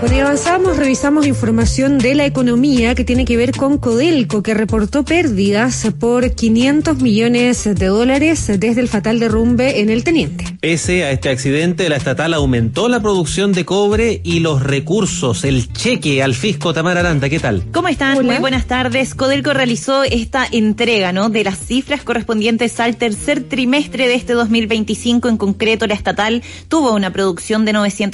Bueno, y avanzamos, revisamos información de la economía que tiene que ver con Codelco, que reportó pérdidas por $500 millones desde el fatal derrumbe en el Teniente. Pese a este accidente, la estatal aumentó la producción de cobre y los recursos, el cheque al fisco. Tamara Aranda, ¿qué tal? ¿Cómo están? Hola. Muy buenas tardes. Codelco realizó esta entrega, de las cifras correspondientes al tercer trimestre de este 2025. En concreto, la estatal tuvo una producción de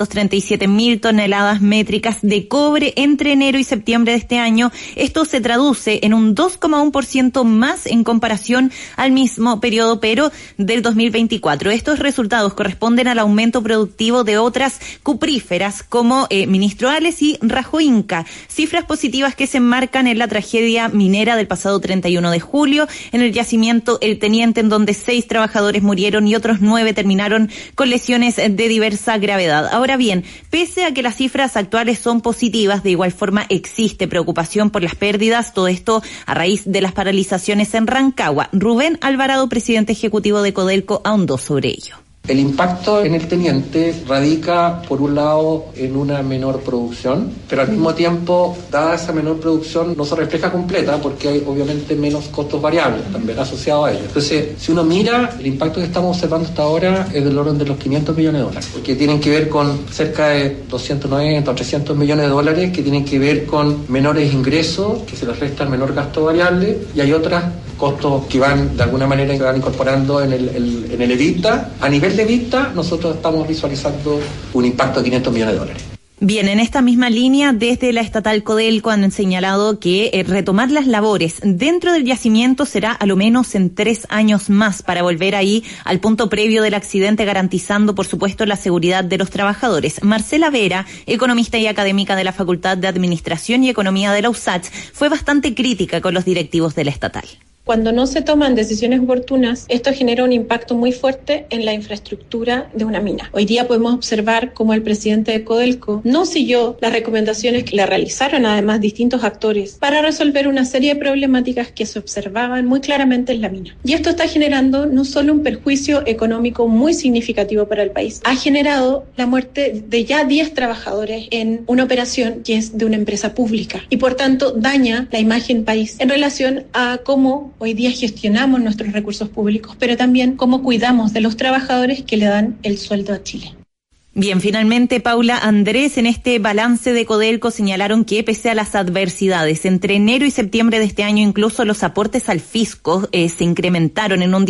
937.000 toneladas métricas de cobre entre enero y septiembre de este año. Esto se traduce en un 2,1% más en comparación al mismo periodo, pero del 2024. Estos resultados corresponden al aumento productivo de otras cupríferas como Ministro Hales y Rajo Inca. Cifras positivas que se enmarcan en la tragedia minera del pasado 31 de julio, en el yacimiento El Teniente, en donde 6 trabajadores murieron y otros 9 terminaron con lesiones de diversa gravedad. Ahora bien, pese a que las cifras actuales son positivas, de igual forma existe preocupación por las pérdidas, todo esto a raíz de las paralizaciones en Rancagua. Rubén Alvarado, presidente ejecutivo de Codelco, ahondó sobre ello. El impacto en el Teniente radica, por un lado, en una menor producción, pero al mismo tiempo, dada esa menor producción, no se refleja completa porque hay obviamente menos costos variables también asociados a ello. Entonces, si uno mira, el impacto que estamos observando hasta ahora es del orden de los $500 millones, que tienen que ver con cerca de 290 o 300 millones de dólares, que tienen que ver con menores ingresos, que se les resta el menor gasto variable, y hay otros costos que van, de alguna manera, que van incorporando en el EBITDA. A nivel de EBITDA, nosotros estamos visualizando un impacto de $500 millones. Bien, en esta misma línea, desde la estatal Codelco han señalado que retomar las labores dentro del yacimiento será a lo menos en 3 años más para volver ahí al punto previo del accidente, garantizando, por supuesto, la seguridad de los trabajadores. Marcela Vera, economista y académica de la Facultad de Administración y Economía de la USACH, fue bastante crítica con los directivos de la estatal. Cuando no se toman decisiones oportunas, esto genera un impacto muy fuerte en la infraestructura de una mina. Hoy día podemos observar cómo el presidente de Codelco no siguió las recomendaciones que le realizaron además distintos actores para resolver una serie de problemáticas que se observaban muy claramente en la mina. Y esto está generando no solo un perjuicio económico muy significativo para el país, ha generado la muerte de ya 10 trabajadores en una operación que es de una empresa pública y por tanto daña la imagen país en relación a cómo hoy día gestionamos nuestros recursos públicos, pero también cómo cuidamos de los trabajadores que le dan el sueldo a Chile. Bien, finalmente, Paula Andrés, en este balance de Codelco señalaron que pese a las adversidades, entre enero y septiembre de este año incluso los aportes al fisco se incrementaron en un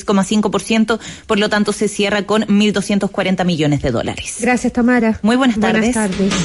16,5%, por lo tanto se cierra con $1.240 millones. Gracias, Tamara. Muy buenas tardes. Buenas tardes.